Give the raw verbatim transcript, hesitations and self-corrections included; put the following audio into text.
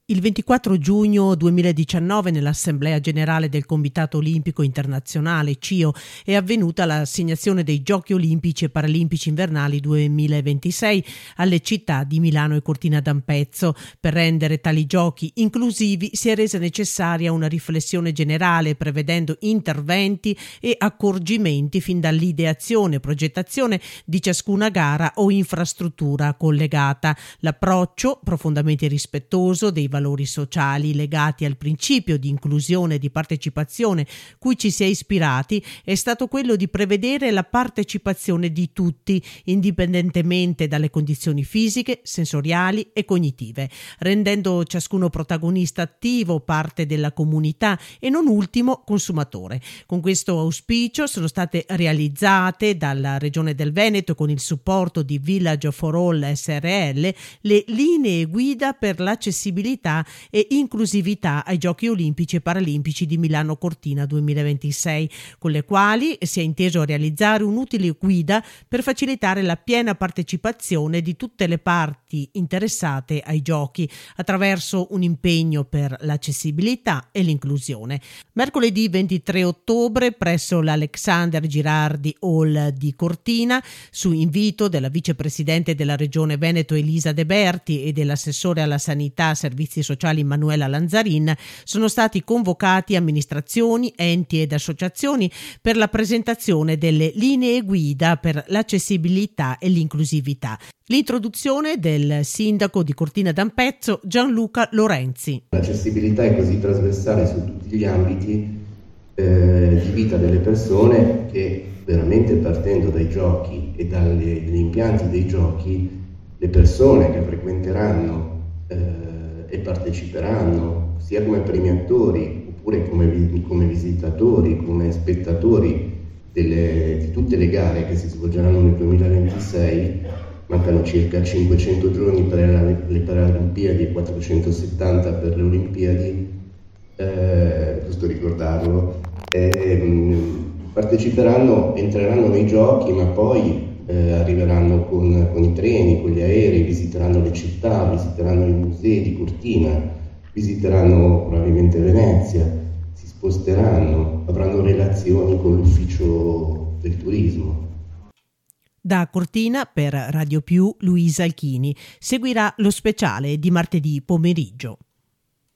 Il ventiquattro giugno duemiladiciannove nell'Assemblea Generale del Comitato Olimpico Internazionale C I O è avvenuta l'assegnazione dei Giochi Olimpici e Paralimpici Invernali duemilaventisei alle città di Milano e Cortina d'Ampezzo. Per rendere tali giochi inclusivi si è resa necessaria una riflessione generale prevedendo interventi e accorgimenti fin dall'ideazione, progettazione di ciascuna gara o infrastruttura collegata. L'approccio profondamente rispettoso dei valori sociali legati al principio di inclusione e di partecipazione cui ci si è ispirati è stato quello di prevedere la partecipazione di tutti, indipendentemente dalle condizioni fisiche, sensoriali e cognitive, rendendo ciascuno protagonista attivo, parte della comunità e non ultimo consumatore. Con questo auspicio sono state realizzate dalla Regione del Veneto, con il supporto di Village for All S R L, le linee guida per l'accessibilità e inclusività ai Giochi Olimpici e Paralimpici di Milano Cortina duemilaventisei, con le quali si è inteso realizzare un'utile guida per facilitare la piena partecipazione di tutte le parti interessate ai giochi attraverso un impegno per l'accessibilità e l'inclusione. Mercoledì ventitré ottobre presso l'Alexander Girardi Hall di Cortina, su invito della vicepresidente della Regione Veneto Elisa De Berti e dell'assessore alla sanità, servizi sociali Manuela Lanzarin, sono stati convocati amministrazioni, enti ed associazioni per la presentazione delle linee guida per l'accessibilità e l'inclusività. L'introduzione del sindaco di Cortina d'Ampezzo Gianluca Lorenzi. L'accessibilità è così trasversale su tutti gli ambiti eh, di vita delle persone che veramente, partendo dai giochi e dalle, dagli impianti dei giochi, le persone che frequenteranno eh, e parteciperanno sia come primi attori oppure come, come visitatori, come spettatori delle, di tutte le gare che si svolgeranno nel duemilaventisei. Mancano circa cinquecento giorni per le Paralimpiadi e quattrocentosettanta per le Olimpiadi, eh, giusto ricordarlo. Eh, parteciperanno, entreranno nei giochi, ma poi eh, arriveranno con, con i treni, con gli aerei, visiteranno le città, visiteranno i musei di Cortina, visiteranno probabilmente Venezia, si sposteranno, avranno relazioni con l'ufficio del turismo. Da Cortina per Radio Più Luisa Alchini seguirà lo speciale di martedì pomeriggio.